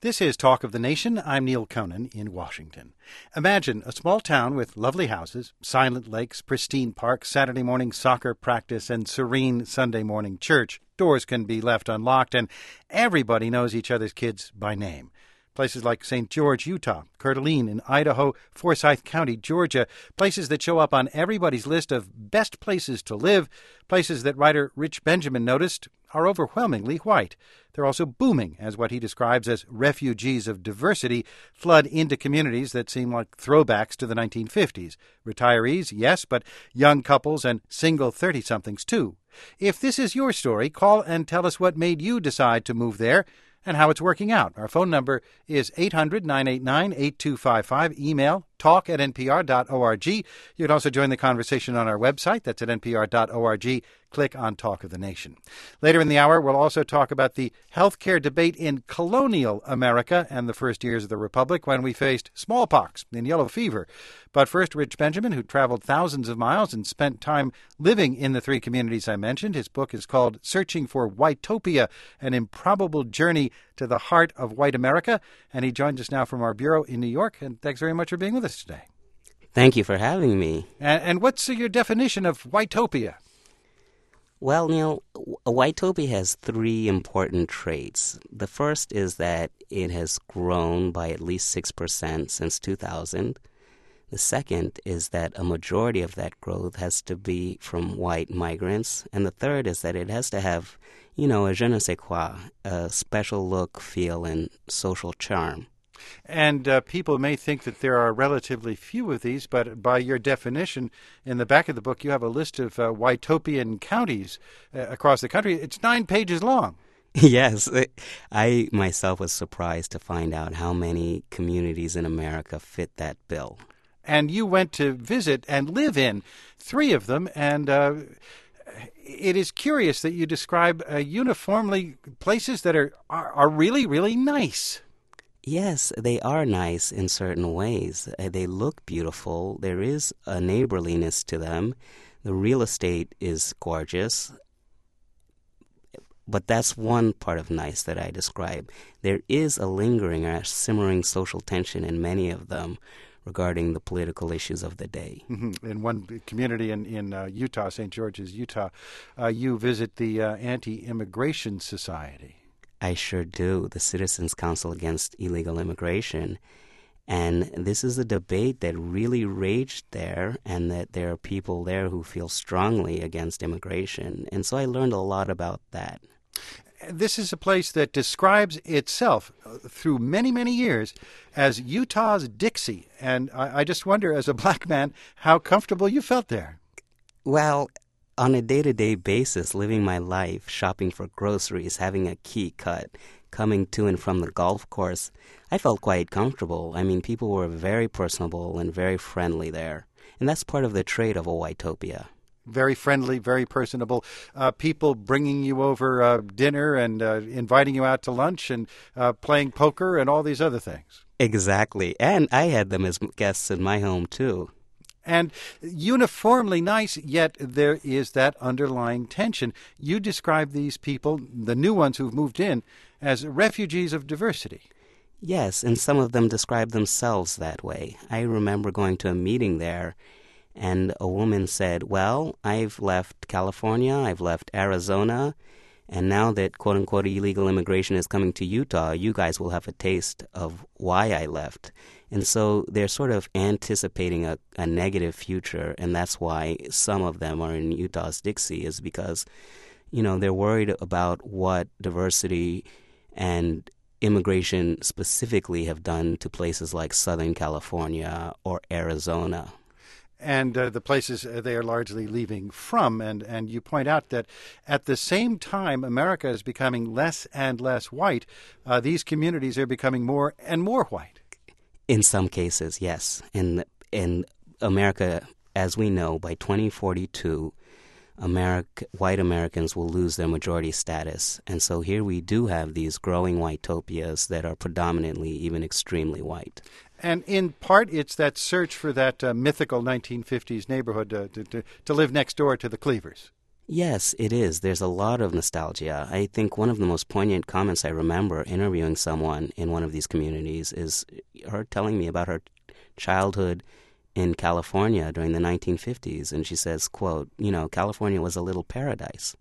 This is Talk of the Nation. I'm Neil Conan in Washington. Imagine a small town with lovely houses, silent lakes, pristine parks, Saturday morning soccer practice, and serene Sunday morning church. Doors can be left unlocked, and everybody knows each other's kids by name. Places like St. George, Utah, Coeur d'Alene in Idaho, Forsyth County, Georgia, places that show up on everybody's list of best places to live, places that writer Rich Benjamin noticed are overwhelmingly white. They're also booming as what he describes as refugees of diversity flood into communities that seem like throwbacks to the 1950s. Retirees, yes, but young couples and single 30-somethings, too. If this is your story, call and tell us what made you decide to move there and how it's working out. Our phone number is 800-989-8255. Email talk@npr.org. You can also join the conversation on our website. That's at npr.org. Click on Talk of the Nation. Later in the hour, we'll also talk about the healthcare debate in colonial America and the first years of the Republic when we faced smallpox and yellow fever. But first, Rich Benjamin, who traveled thousands of miles and spent time living in the three communities I mentioned. His book is called Searching for Whitopia, An Improbable Journey to the Heart of White America. And he joins us now from our bureau in New York. And thanks very much for being with us today. Thank you for having me. And what's your definition of Whitopia? Well, Neil, Whitopia has three important traits. The first is that it has grown by at least 6% since 2000. The second is that a majority of that growth has to be from white migrants. And the third is that it has to have, a je ne sais quoi, a special look, feel, and social charm. And people may think that there are relatively few of these, but by your definition, in the back of the book, you have a list of Whitopian counties across the country. It's 9 pages long. Yes. I myself was surprised to find out how many communities in America fit that bill. And you went to visit and live in 3 of them, and it is curious that you describe uniformly places that are really, really nice. Yes, they are nice in certain ways. They look beautiful. There is a neighborliness to them. The real estate is gorgeous. But that's one part of nice that I describe. There is a lingering or a simmering social tension in many of them regarding the political issues of the day. Mm-hmm. In one community in Utah, St. George's, Utah, you visit the Anti-Immigration Society. I sure do, the Citizens Council Against Illegal Immigration. And this is a debate that really raged there, and that there are people there who feel strongly against immigration. And so I learned a lot about that. This is a place that describes itself through many, many years as Utah's Dixie. And I just wonder, as a black man, how comfortable you felt there. Well, on a day-to-day basis, living my life, shopping for groceries, having a key cut, coming to and from the golf course, I felt quite comfortable. I mean, people were very personable and very friendly there. And that's part of the trait of a Whitopia. Very friendly, very personable. People bringing you over dinner and inviting you out to lunch and playing poker and all these other things. Exactly. And I had them as guests in my home, too. And uniformly nice, yet there is that underlying tension. You describe these people, the new ones who've moved in, as refugees of diversity. Yes, and some of them describe themselves that way. I remember going to a meeting there, and a woman said, well, I've left California, I've left Arizona, and now that quote-unquote illegal immigration is coming to Utah, you guys will have a taste of why I left. And so they're sort of anticipating a negative future, and that's why some of them are in Utah's Dixie, is because, they're worried about what diversity and immigration specifically have done to places like Southern California or Arizona. And the places they are largely leaving from. And you point out that at the same time America is becoming less and less white, these communities are becoming more and more white. In some cases, yes. In America, as we know, by 2042, white Americans will lose their majority status. And so here we do have these growing whitopias that are predominantly, even extremely white. And in part, it's that search for that mythical 1950s neighborhood to live next door to the Cleavers. Yes, it is. There's a lot of nostalgia. I think one of the most poignant comments I remember interviewing someone in one of these communities is her telling me about her childhood in California during the 1950s. And she says, quote, California was a little paradise.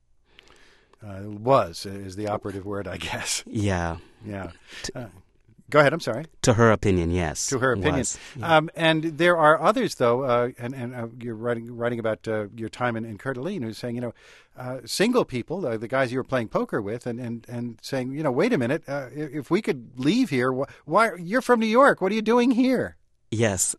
Was is the operative word, I guess. Yeah. Yeah. Go ahead. I'm sorry. To her opinion, yes. To her opinion. Yeah. And there are others, though, and you're writing about your time in Coeur d'Alene, who's saying, single people, the guys you were playing poker with, and saying, wait a minute, if we could leave here, why you're from New York? What are you doing here? Yes.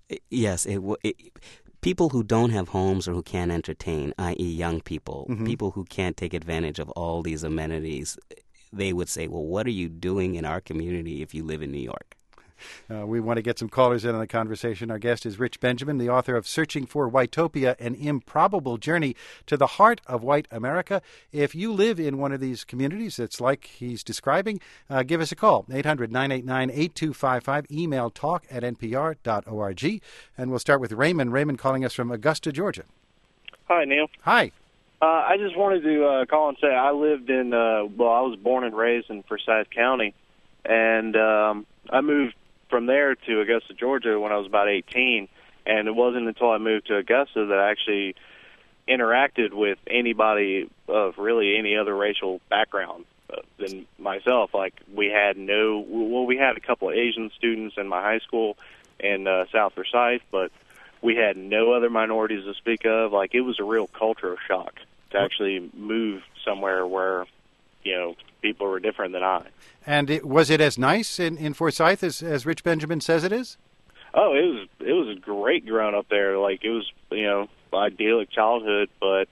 People who don't have homes or who can't entertain, i.e. young people, people who can't take advantage of all these amenities, they would say, well, what are you doing in our community if you live in New York? We want to get some callers in on the conversation. Our guest is Rich Benjamin, the author of Searching for Whitopia, An Improbable Journey to the Heart of White America. If you live in one of these communities that's like he's describing, give us a call, 800-989-8255, email talk@npr.org. And we'll start with Raymond. Raymond calling us from Augusta, Georgia. Hi, Neil. Hi. I just wanted to call and say I lived in, I was born and raised in Forsyth County, and I moved from there to Augusta, Georgia when I was about 18, and it wasn't until I moved to Augusta that I actually interacted with anybody of really any other racial background than myself. Like, we had a couple of Asian students in my high school in South Forsyth, but we had no other minorities to speak of. Like, it was a real cultural shock to actually move somewhere where, people were different than I. And was it as nice in Forsyth as Rich Benjamin says it is? Oh, it was great growing up there. Like, it was, idyllic childhood, but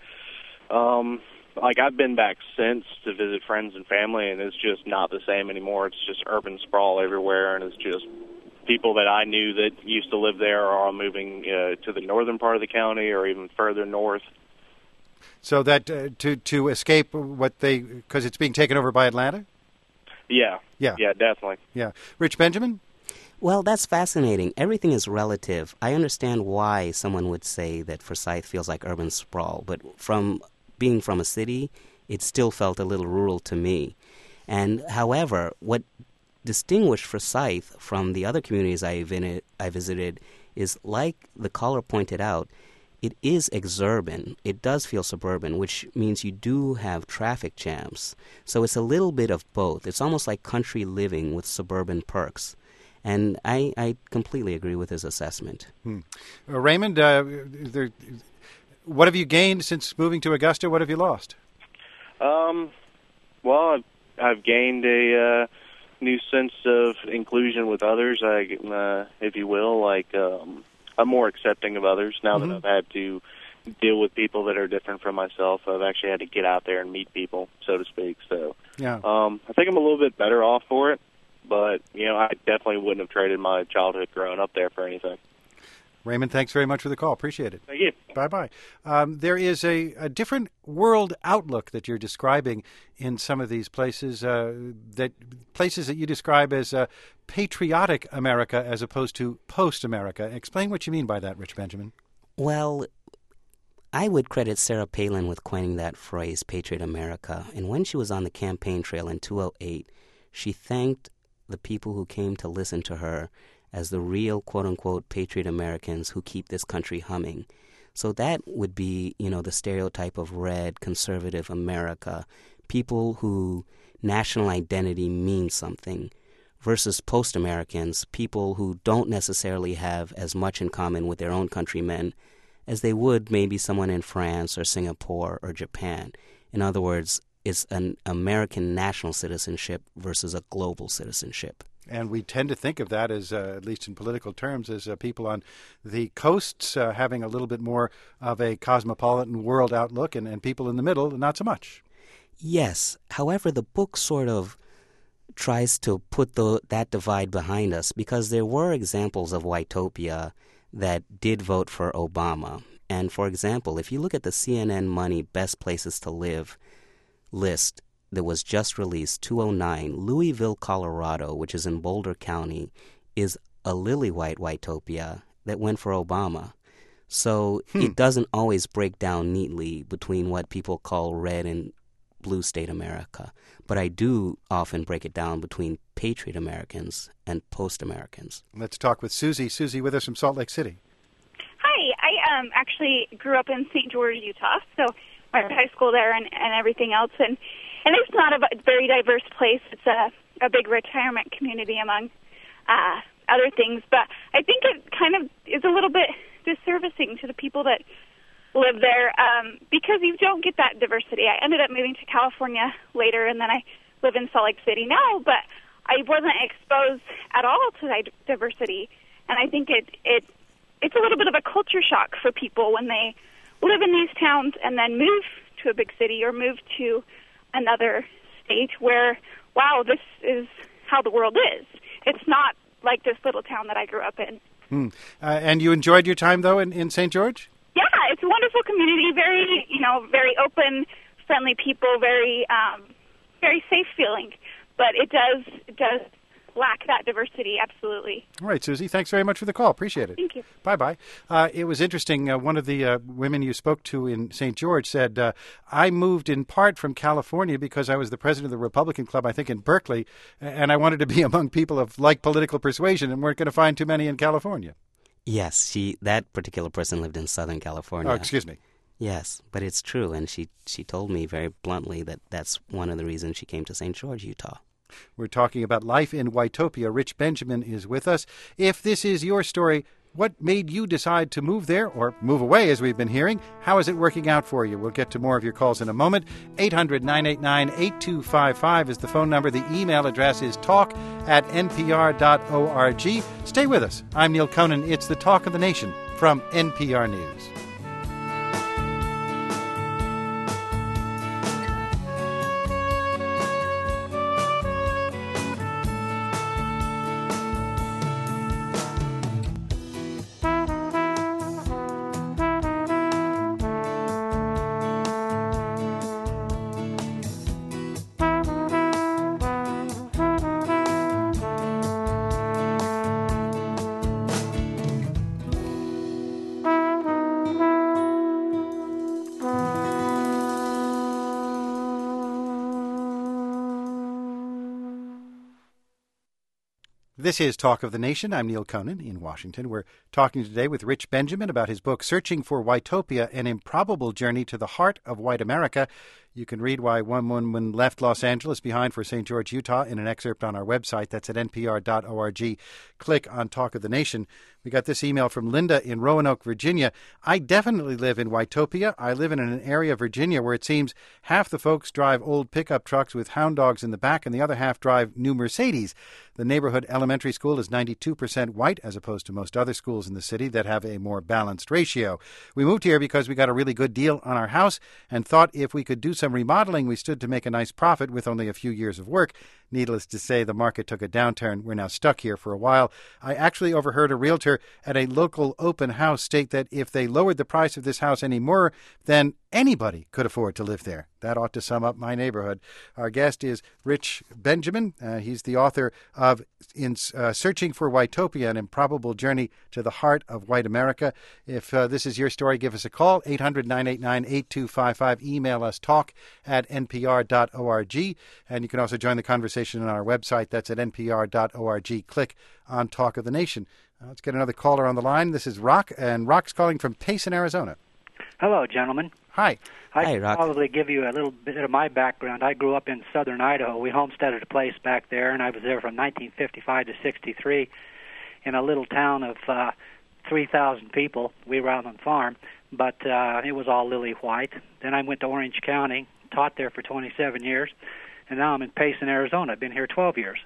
I've been back since to visit friends and family, and it's just not the same anymore. It's just urban sprawl everywhere, and it's just people that I knew that used to live there are all moving to the northern part of the county or even further north. So that to escape because it's being taken over by Atlanta? Yeah, definitely. Yeah. Rich Benjamin? Well, that's fascinating. Everything is relative. I understand why someone would say that Forsyth feels like urban sprawl, but from being from a city, it still felt a little rural to me. And however, what distinguished Forsyth from the other communities I visited is, like the caller pointed out, it is exurban. It does feel suburban, which means you do have traffic jams. So it's a little bit of both. It's almost like country living with suburban perks. And I completely agree with his assessment. Raymond, what have you gained since moving to Augusta? What have you lost? Well, I've gained a new sense of inclusion with others, if you will. I'm more accepting of others now that I've had to deal with people that are different from myself. I've actually had to get out there and meet people, so to speak. So yeah. I think I'm a little bit better off for it, but, I definitely wouldn't have traded my childhood growing up there for anything. Raymond, thanks very much for the call. Appreciate it. Thank you. Bye-bye. There is a different world outlook that you're describing in some of these places, places that you describe as patriotic America as opposed to post-America. Explain what you mean by that, Rich Benjamin. Well, I would credit Sarah Palin with coining that phrase, Patriot America. And when she was on the campaign trail in 2008, she thanked the people who came to listen to her as the real, quote-unquote, patriot Americans who keep this country humming. So that would be, the stereotype of red, conservative America, people who national identity means something, versus post-Americans, people who don't necessarily have as much in common with their own countrymen as they would maybe someone in France or Singapore or Japan. In other words, it's an American national citizenship versus a global citizenship. And we tend to think of that as, at least in political terms, as people on the coasts having a little bit more of a cosmopolitan world outlook, and people in the middle, not so much. Yes. However, the book sort of tries to put that divide behind us, because there were examples of Whitopia that did vote for Obama. And, for example, if you look at the CNN Money Best Places to Live list that was just released, 2009, Louisville, Colorado, which is in Boulder County, is a lily-white Whitopia that went for Obama. So it doesn't always break down neatly between what people call red and blue state America. But I do often break it down between Patriot Americans and post-Americans. Let's talk with Susie. Susie with us from Salt Lake City. Hi. I actually grew up in St. George, Utah, so I went to high school there and everything else. And it's not a very diverse place. It's a big retirement community among other things. But I think it kind of is a little bit disservicing to the people that live there because you don't get that diversity. I ended up moving to California later, and then I live in Salt Lake City now, but I wasn't exposed at all to that diversity. And I think it's a little bit of a culture shock for people when they live in these towns and then move to a big city or move to another state where, wow, this is how the world is. It's not like this little town that I grew up in. And you enjoyed your time, though, in St. George? Yeah, it's a wonderful community, very open, friendly people, very safe feeling. But it does lack that diversity, absolutely. All right, Susie, thanks very much for the call. Appreciate it. Thank you. Bye-bye. It was interesting. One of the women you spoke to in St. George said, I moved in part from California because I was the president of the Republican Club, I think, in Berkeley, and I wanted to be among people of like political persuasion and weren't going to find too many in California. Yes, that particular person lived in Southern California. Oh, excuse me. Yes, but it's true, and she told me very bluntly that that's one of the reasons she came to St. George, Utah. We're talking about life in Whytopia. Rich Benjamin is with us. If this is your story, what made you decide to move there or move away, as we've been hearing? How is it working out for you? We'll get to more of your calls in a moment. 800-989-8255 is the phone number. The email address is talk@npr.org. Stay with us. I'm Neil Conan. It's the Talk of the Nation from NPR News. This is Talk of the Nation. I'm Neil Conan in Washington. We're talking today with Rich Benjamin about his book, Searching for Whytopia, An Improbable Journey to the Heart of White America. You can read why one woman left Los Angeles behind for St. George, Utah in an excerpt on our website. That's at npr.org. Click on Talk of the Nation. We got this email from Linda in Roanoke, Virginia. I definitely live in Whytopia. I live in an area of Virginia where it seems half the folks drive old pickup trucks with hound dogs in the back and the other half drive new Mercedes. The neighborhood elementary school is 92% white as opposed to most other schools in the city that have a more balanced ratio. We moved here because we got a really good deal on our house and thought if we could do some remodeling, we stood to make a nice profit with only a few years of work. Needless to say, the market took a downturn. We're now stuck here for a while. I actually overheard a realtor at a local open house state that if they lowered the price of this house any more, then anybody could afford to live there. That ought to sum up my neighborhood. Our guest is Rich Benjamin. He's the author of Searching for Whytopia, An Improbable Journey to the Heart of White America. If this is your story, give us a call, 800-989-8255. Email us, talk@npr.org. And you can also join the conversation on our website. That's at npr.org. Click on Talk of the Nation. Let's get another caller on the line. This is Rock, and Rock's calling from Payson, Arizona. Hello, gentlemen. Hi. Hi, I Rock. can probably give you a little bit of my background. I grew up in southern Idaho. We homesteaded a place back there, and I was there from 1955 to 63 in a little town of 3,000 people. We were out on the farm, but it was all lily white. Then I went to Orange County, taught there for 27 years, and now I'm in Payson, Arizona. I've been here 12 years.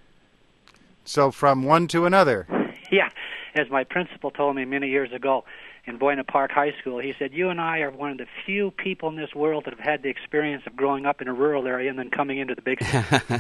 So from one to another. Yeah, as my principal told me many years ago in Buena Park High School, he said, you and I are one of the few people in this world that have had the experience of growing up in a rural area and then coming into the big city.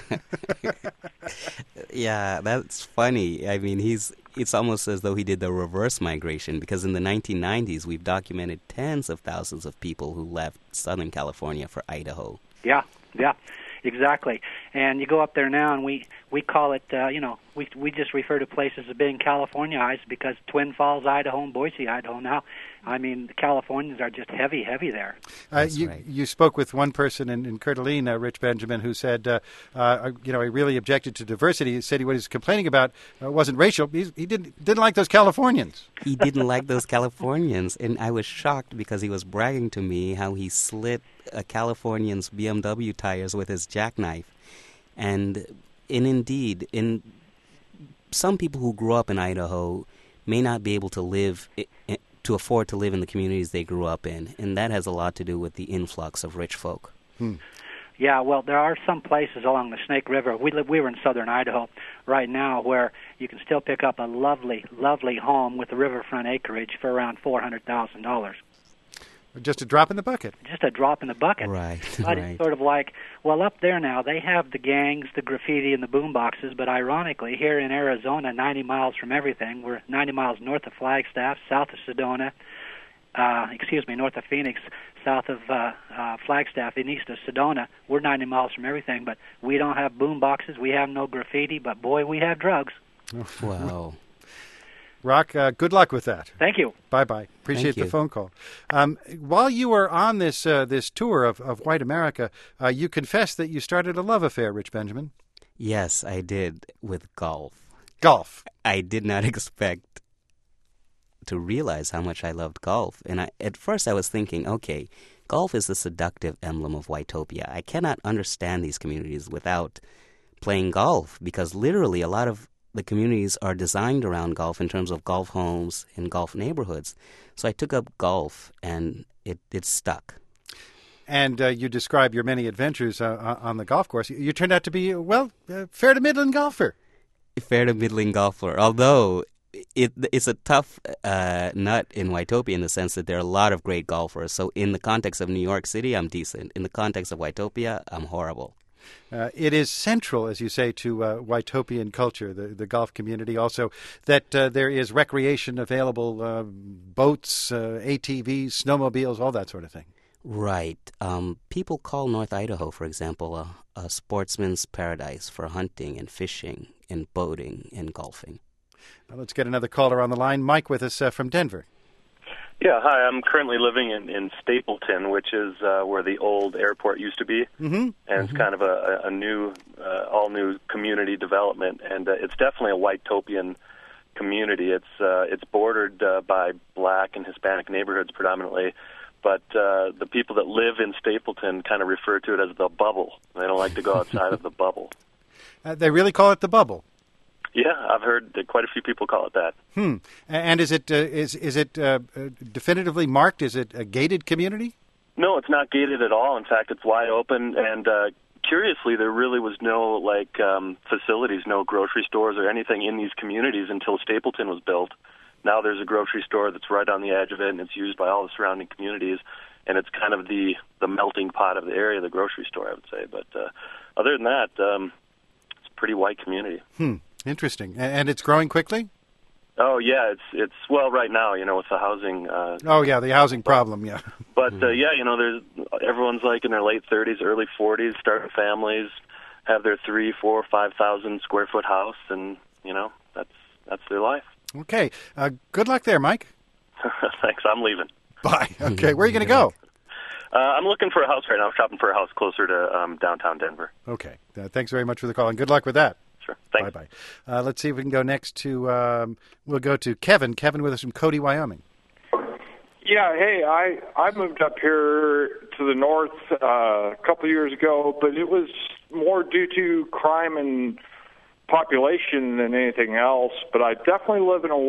Yeah, that's funny. I mean, it's almost as though he did the reverse migration, because in the 1990s, we've documented tens of thousands of people who left Southern California for Idaho. Yeah. Exactly. And you go up there now, and we call it, we just refer to places as being Californiaized because Twin Falls, Idaho, and Boise, Idaho now. I mean, the Californians are just heavy there. You spoke with one person in Coeur d'Alene, Rich Benjamin, who said, he really objected to diversity. He said what he was complaining about wasn't racial. He didn't like those Californians. He didn't like those Californians, and I was shocked because he was bragging to me how he slit a Californian's BMW tires with his jackknife. And indeed, some people who grew up in Idaho may not be able to afford to live in the communities they grew up in, and that has a lot to do with the influx of rich folk. Yeah, well, there are some places along the Snake River. We were in southern Idaho right now where you can still pick up a lovely, lovely home with the riverfront acreage for around $400,000. Just a drop in the bucket. Just a drop in the bucket. Right. But it's sort of like, well, up there now, they have the gangs, the graffiti, and the boomboxes, but ironically, here in Arizona, 90 miles from everything, we're 90 miles north of Flagstaff, south of Sedona, north of Phoenix, south of Flagstaff, and east of Sedona. We're 90 miles from everything, but we don't have boomboxes, we have no graffiti, but boy, we have drugs. Wow. Rock, good luck with that. Thank you. Bye-bye. Appreciate the phone call. While you were on this tour of White America, you confessed that you started a love affair, Rich Benjamin. Yes, I did, with golf. Golf. I did not expect to realize how much I loved golf. And at first I was thinking, okay, golf is the seductive emblem of Whitopia. I cannot understand these communities without playing golf, because literally a lot of the communities are designed around golf in terms of golf homes and golf neighborhoods. So I took up golf, and it stuck. And you describe your many adventures on the golf course. You turned out to be, fair to middling golfer. Fair to middling golfer, although it's a tough nut in Whitopia in the sense that there are a lot of great golfers. So in the context of New York City, I'm decent. In the context of Whitopia, I'm horrible. It is central, as you say, to Whitopian culture, the golf community also, that there is recreation available, boats, ATVs, snowmobiles, all that sort of thing. Right. People call North Idaho, for example, a sportsman's paradise for hunting and fishing and boating and golfing. Now let's get another caller on the line. Mike with us from Denver. Yeah, hi. I'm currently living in Stapleton, which is where the old airport used to be, and it's kind of a new, all-new community development, and it's definitely a Whitopian community. It's bordered by Black and Hispanic neighborhoods predominantly, but the people that live in Stapleton kind of refer to it as the bubble. They don't like to go outside of the bubble. They really call it the bubble? Yeah, I've heard that quite a few people call it that. And is it definitively marked? Is it a gated community? No, it's not gated at all. In fact, it's wide open. And curiously, there really was no facilities, no grocery stores or anything in these communities until Stapleton was built. Now there's a grocery store that's right on the edge of it, and it's used by all the surrounding communities. And it's kind of the melting pot of the area, the grocery store, I would say. But other than that, it's a pretty white community. Interesting. And it's growing quickly? Oh, yeah. It's right now, with the housing. The housing problem, yeah. But, everyone's in their late 30s, early 40s, starting families, have their 3,000, 4,000, 5,000 square foot house, and, that's their life. Okay. Good luck there, Mike. Thanks. I'm leaving. Bye. Okay. Where are you going to go? I'm looking for a house right now. I'm shopping for a house closer to downtown Denver. Okay. Thanks very much for the call, and good luck with that. Sure. Thanks. Bye-bye. Let's see if we can go next to, we'll go to Kevin. Kevin with us from Cody, Wyoming. Yeah, hey, I moved up here to the north a couple of years ago, but it was more due to crime and population than anything else. But I definitely live in a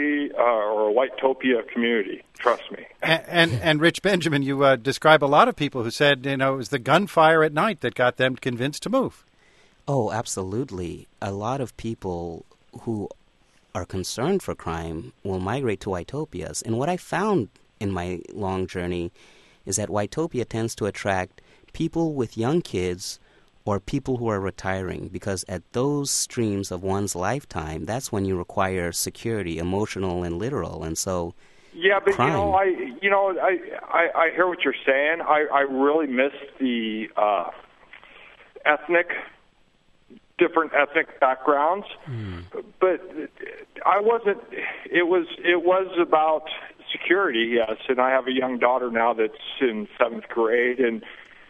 Whitopia community, trust me. And Rich Benjamin, you describe a lot of people who said, it was the gunfire at night that got them convinced to move. Oh, absolutely. A lot of people who are concerned for crime will migrate to Whitopias. And what I found in my long journey is that Whitopia tends to attract people with young kids or people who are retiring, because at those streams of one's lifetime, that's when you require security, emotional and literal. And so yeah, but crime. I hear what you're saying. I really miss the different ethnic backgrounds, but I wasn't. It was about security, yes. And I have a young daughter now that's in 7th grade, and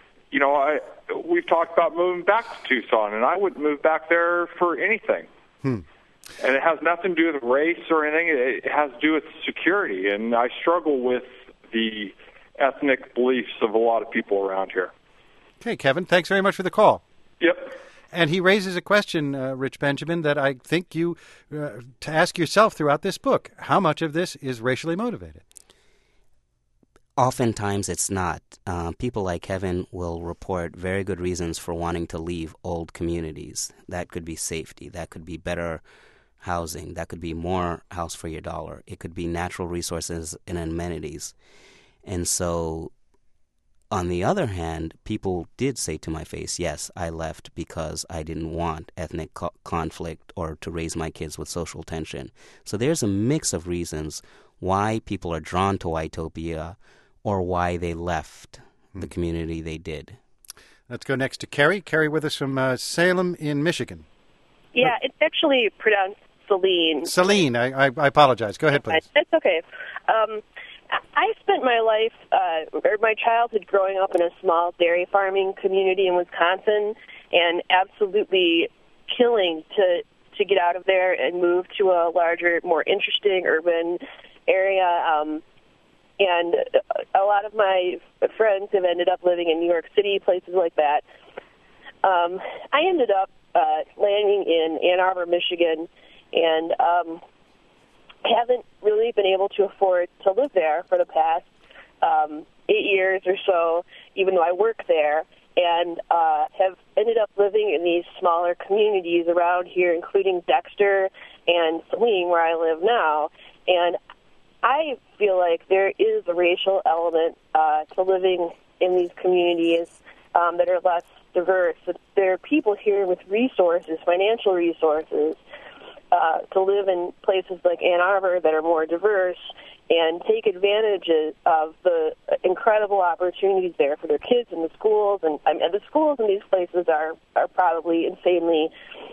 we've talked about moving back to Tucson, and I wouldn't move back there for anything. And it has nothing to do with race or anything. It has to do with security, and I struggle with the ethnic beliefs of a lot of people around here. Okay, Kevin, thanks very much for the call. Yep. And he raises a question, Rich Benjamin, that I think you to ask yourself throughout this book. How much of this is racially motivated? Oftentimes it's not. People like Kevin will report very good reasons for wanting to leave old communities. That could be safety. That could be better housing. That could be more house for your dollar. It could be natural resources and amenities. And so, on the other hand, people did say to my face, yes, I left because I didn't want ethnic conflict or to raise my kids with social tension. So there's a mix of reasons why people are drawn to Whytopia or why they left the community they did. Let's go next to Carrie. Carrie with us from Salem in Michigan. Yeah, it's actually pronounced Celine. Celine, I apologize. Go ahead, please. That's okay. I spent my life, or my childhood growing up in a small dairy farming community in Wisconsin, and absolutely killing to get out of there and move to a larger, more interesting urban area. And a lot of my friends have ended up living in New York City, places like that. I ended up landing in Ann Arbor, Michigan, and haven't really been able to afford to live there for the past 8 years or so, even though I work there, and have ended up living in these smaller communities around here, including Dexter and Saline, where I live now. And I feel like there is a racial element to living in these communities that are less diverse. There are people here with resources, financial resources, to live in places like Ann Arbor that are more diverse and take advantage of the incredible opportunities there for their kids in the schools. And the schools in these places are probably insanely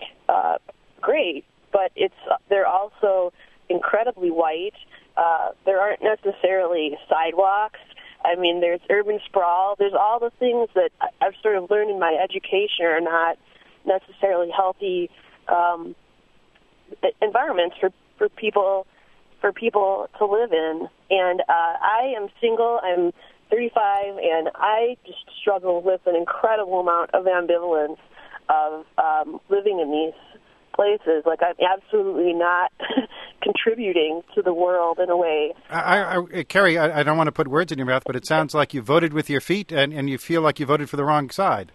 great, but they're also incredibly white. There aren't necessarily sidewalks. I mean, there's urban sprawl. There's all the things that I've sort of learned in my education are not necessarily healthy environments for people to live in. And I am single. I'm 35, and I just struggle with an incredible amount of ambivalence of living in these places. Like, I'm absolutely not contributing to the world in a way. Carrie, I don't want to put words in your mouth, but it sounds like you voted with your feet and you feel like you voted for the wrong side.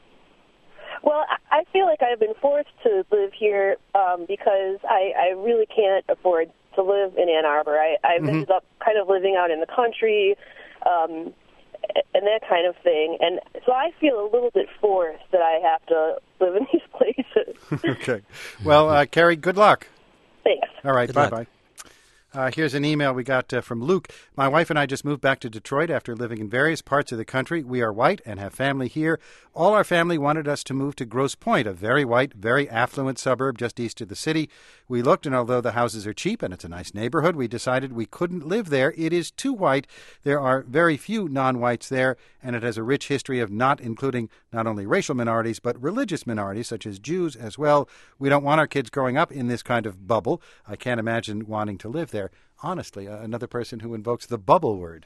Well, I feel like I've been forced to live here because I really can't afford to live in Ann Arbor. I've ended up kind of living out in the country and that kind of thing. And so I feel a little bit forced that I have to live in these places. Okay. Well, Carrie, good luck. Thanks. All right. Good bye-bye. luck. Here's an email we got from Luke. My wife and I just moved back to Detroit after living in various parts of the country. We are white and have family here. All our family wanted us to move to Grosse Pointe, a very white, very affluent suburb just east of the city. We looked, and although the houses are cheap and it's a nice neighborhood, we decided we couldn't live there. It is too white. There are very few non-whites there, and it has a rich history of not including not only racial minorities, but religious minorities, such as Jews as well. We don't want our kids growing up in this kind of bubble. I can't imagine wanting to live there. Honestly, another person who invokes the bubble word.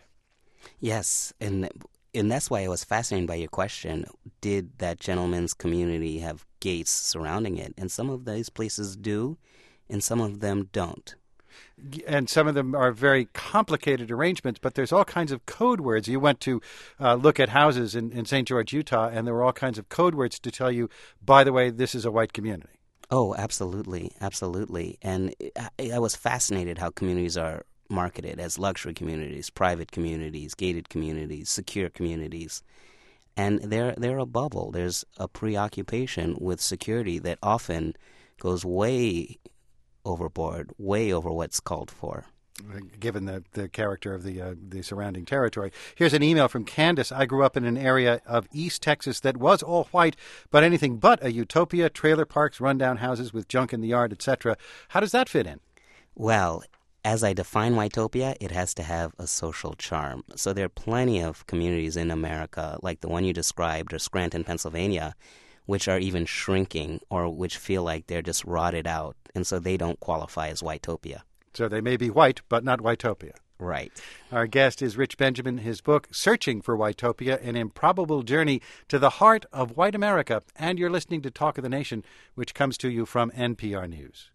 Yes, and that's why I was fascinated by your question. Did that gentleman's community have gates surrounding it? And some of these places do, and some of them don't. And some of them are very complicated arrangements, but there's all kinds of code words. You went to look at houses in St. George, Utah, and there were all kinds of code words to tell you, by the way, this is a white community. Oh, absolutely, absolutely. And I was fascinated how communities are marketed as luxury communities, private communities, gated communities, secure communities. And they're a bubble. There's a preoccupation with security that often goes way overboard, way over what's called for. given the character of the surrounding territory. Here's an email from Candace. I grew up in an area of East Texas that was all white, but anything but a utopia, trailer parks, rundown houses with junk in the yard, etc. How does that fit in? Well, as I define Whitopia, it has to have a social charm. So there are plenty of communities in America, like the one you described, or Scranton, Pennsylvania, which are even shrinking or which feel like they're just rotted out, and so they don't qualify as Whitopia. So they may be white, but not Whitopia. Right. Our guest is Rich Benjamin. His book, Searching for Whitopia, An Improbable Journey to the Heart of White America. And you're listening to Talk of the Nation, which comes to you from NPR News.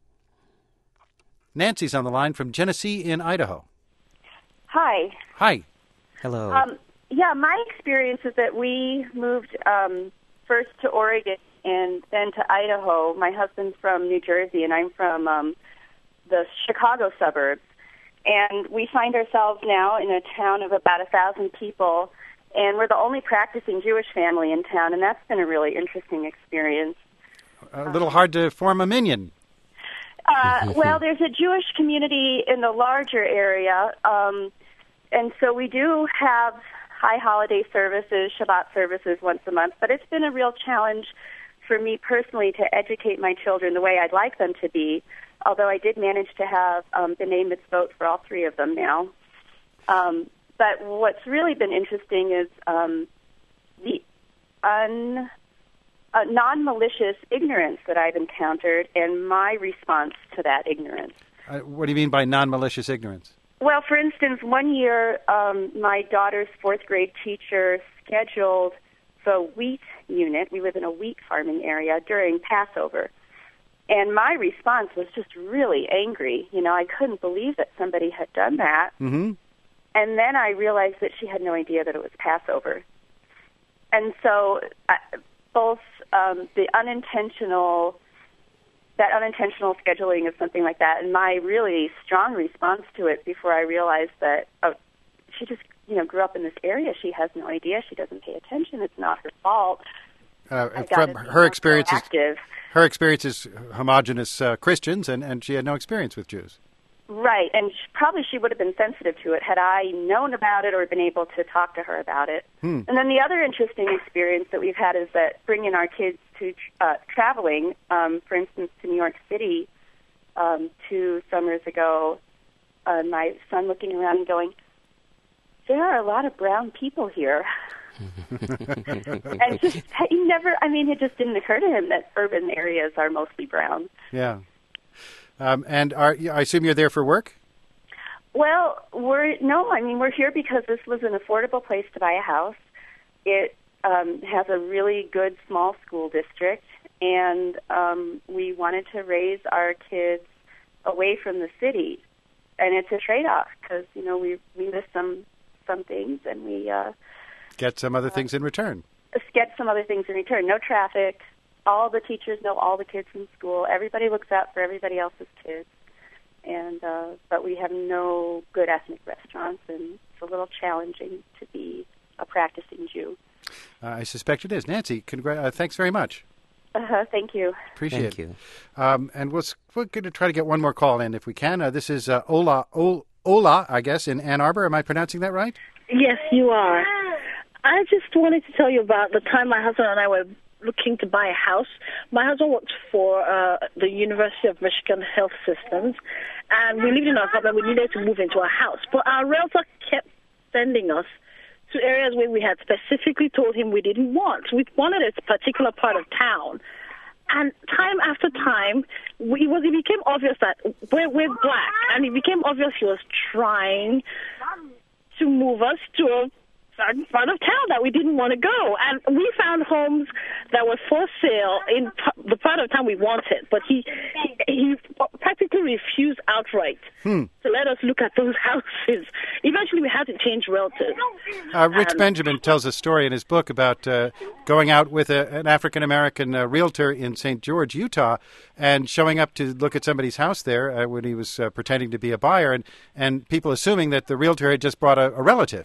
Nancy's on the line from Genesee in Idaho. Hi. Hi. Hello. My experience is that we moved first to Oregon and then to Idaho. My husband's from New Jersey, and I'm from the Chicago suburbs. And we find ourselves now in a town of about 1,000 people, and we're the only practicing Jewish family in town, and that's been a really interesting experience. A little hard to form a minyan. Well, there's a Jewish community in the larger area, and so we do have high holiday services, Shabbat services once a month, but it's been a real challenge for me personally to educate my children the way I'd like them to be, although I did manage to have B'nai Mitzvot for all three of them now. But what's really been interesting is the non-malicious ignorance that I've encountered and my response to that ignorance. What do you mean by non-malicious ignorance? Well, for instance, one year my daughter's fourth grade teacher scheduled the wheat unit. We live in a wheat farming area during Passover. And my response was just really angry. You know, I couldn't believe that somebody had done that. Mm-hmm. And then I realized that she had no idea that it was Passover. And so both the unintentional scheduling of something like that and my really strong response to it before I realized that she just, grew up in this area. She has no idea. She doesn't pay attention. It's not her fault. From her experiences, her experience is homogenous Christians, and she had no experience with Jews. Right, and she would have been sensitive to it had I known about it or been able to talk to her about it. And then the other interesting experience that we've had is that bringing our kids to traveling, for instance, to New York City 2 summers ago, my son looking around and going, there are a lot of brown people here. And just it just didn't occur to him that urban areas are mostly brown. Yeah. And I assume you're there for work? Well, we're here because this was an affordable place to buy a house. It has a really good small school district, and we wanted to raise our kids away from the city. And it's a trade-off because, we miss some things, and we get some other things in return. No traffic. All the teachers know all the kids in school. Everybody looks out for everybody else's kids. And but we have no good ethnic restaurants, and it's a little challenging to be a practicing Jew. I suspect it is. Nancy, thanks very much. Thank you. Appreciate it. Thank you. And we're going to try to get one more call in if we can. This is Ola, I guess, in Ann Arbor. Am I pronouncing that right? Yes, you are. I just wanted to tell you about the time my husband and I were looking to buy a house. My husband worked for the University of Michigan Health Systems, and we lived in our apartment. We needed to move into a house, but our realtor kept sending us to areas where we had specifically told him we didn't want. We wanted a particular part of town. And time after time, it became obvious that we're black, and it became obvious he was trying to move us to a certain part of town that we didn't want to go. And we found homes that were for sale in the part of town we wanted, but he practically refused outright to let us look at those houses. Eventually, we had to change realtors. Rich Benjamin tells a story in his book about going out with an African-American realtor in St. George, Utah, and showing up to look at somebody's house there when he was pretending to be a buyer, and people assuming that the realtor had just brought a relative.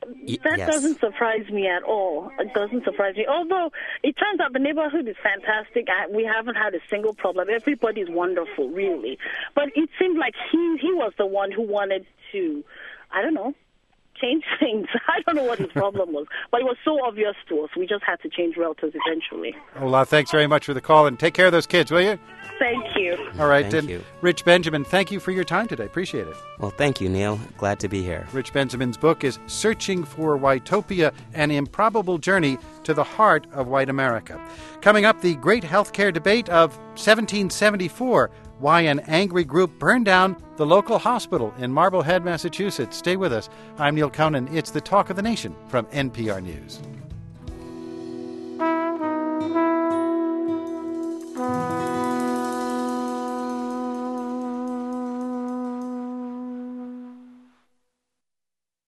That yes. doesn't surprise me at all. It doesn't surprise me. Although it turns out the neighborhood is fantastic. We haven't had a single problem. Everybody's wonderful, really. But it seemed like he was the one who wanted to, I don't know, change things. I don't know what his problem was, but it was so obvious to us. We just had to change realtors eventually. Ola, thanks very much for the call, and take care of those kids, will you? Thank you. All right, Thank you. Rich Benjamin, thank you for your time today. Appreciate it. Well, thank you, Neil. Glad to be here. Rich Benjamin's book is Searching for Whitopia, an improbable journey to the heart of white America. Coming up, the great healthcare debate of 1774, why an angry group burned down the local hospital in Marblehead, Massachusetts. Stay with us. I'm Neil Conan. It's the Talk of the Nation from NPR News.